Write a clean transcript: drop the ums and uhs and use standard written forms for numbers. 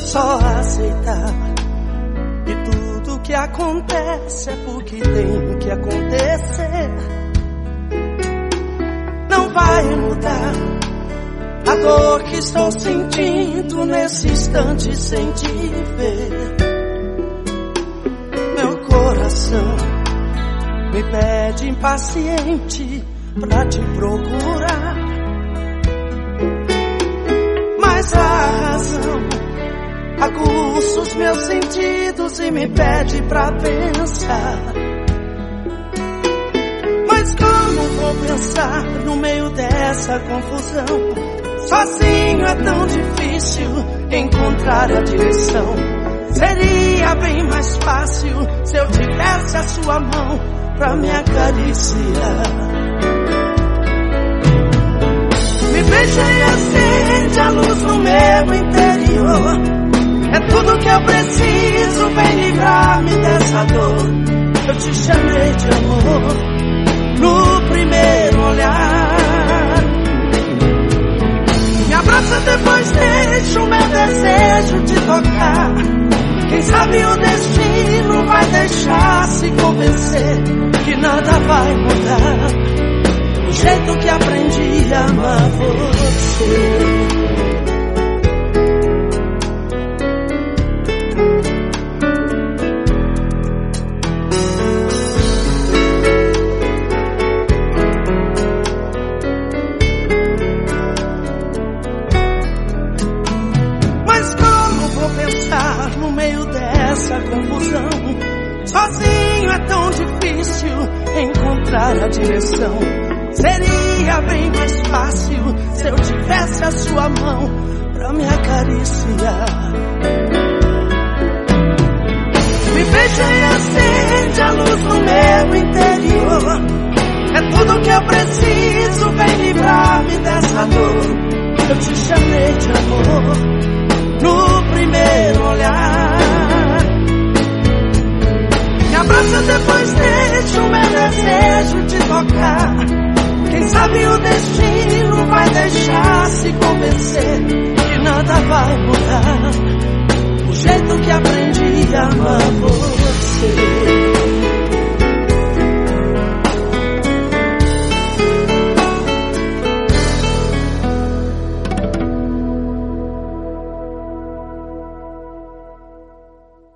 só aceitar. E tudo que acontece é porque tem que acontecer. Não vai mudar a dor que estou sentindo nesse instante sem te ver. Meu coração me pede impaciente pra te procurar, mas a razão aguça os meus sentidos e me pede pra pensar. Mas como vou pensar no meio dessa confusão? Sozinho é tão difícil encontrar a direção. Seria bem mais fácil se eu tivesse a sua mão pra me acariciar. Me beija e acende a luz no meu interior. É tudo que eu preciso, vem livrar-me dessa dor. Eu te chamei de amor no primeiro olhar. Me abraça, depois deixa o meu desejo te tocar. Quem sabe o destino vai deixar se convencer que nada vai mudar o jeito que aprendi a amar você. No meio dessa confusão, sozinho é tão difícil encontrar a direção. Seria bem mais fácil se eu tivesse a sua mão pra me acariciar. Me beija e acende a luz no meu interior. É tudo que eu preciso, vem livrar-me dessa dor. Eu te chamei de amor no primeiro olhar. Me abraça, depois deixa o meu desejo te tocar. Quem sabe o destino vai deixar se convencer que nada vai mudar o jeito que aprendi a amar você.